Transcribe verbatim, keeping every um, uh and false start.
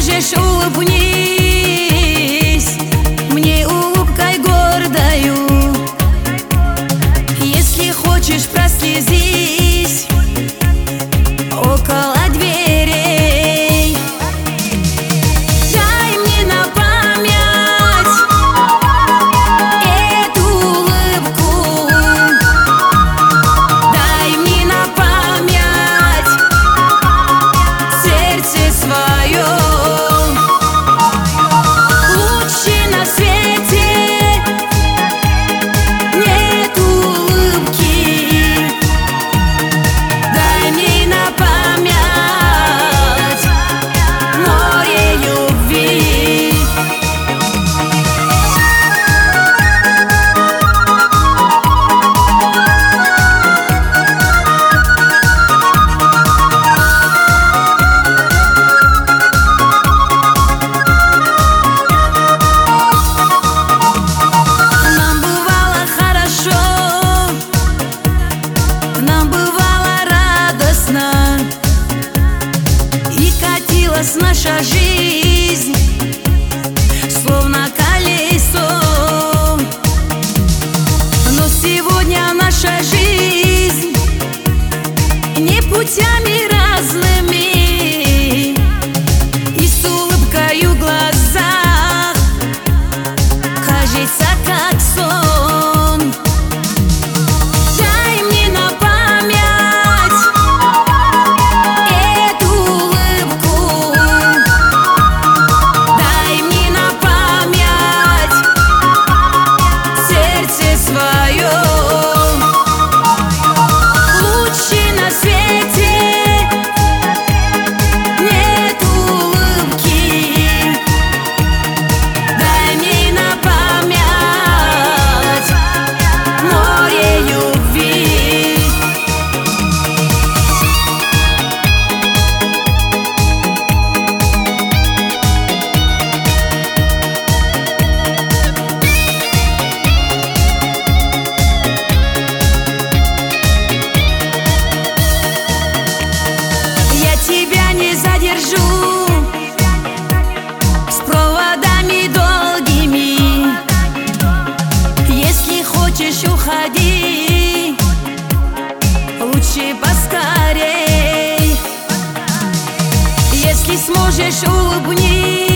сможешь, улыбнись мне улыбкой гордою. Если хочешь, прослезись около дверей. Дай мне на память эту улыбку. Дай мне на память сердце свое. Лучше на свете нет улыбки. Дай мне на память море любви. Нам бывало хорошо, нам бывало радостно, и катилась наша жизнь словно колесо. Но сегодня наша жизнь не путями разными, и с улыбкою в глазах кажется как сон. Дай мне на память эту улыбку. Дай мне на память сердце свое. Лучше на свете нет улыбки. Дай мне на память море любви. Я тебя не задержу с проводами долгими. Если хочешь, уходи, лучше поскорей. Если сможешь, улыбнись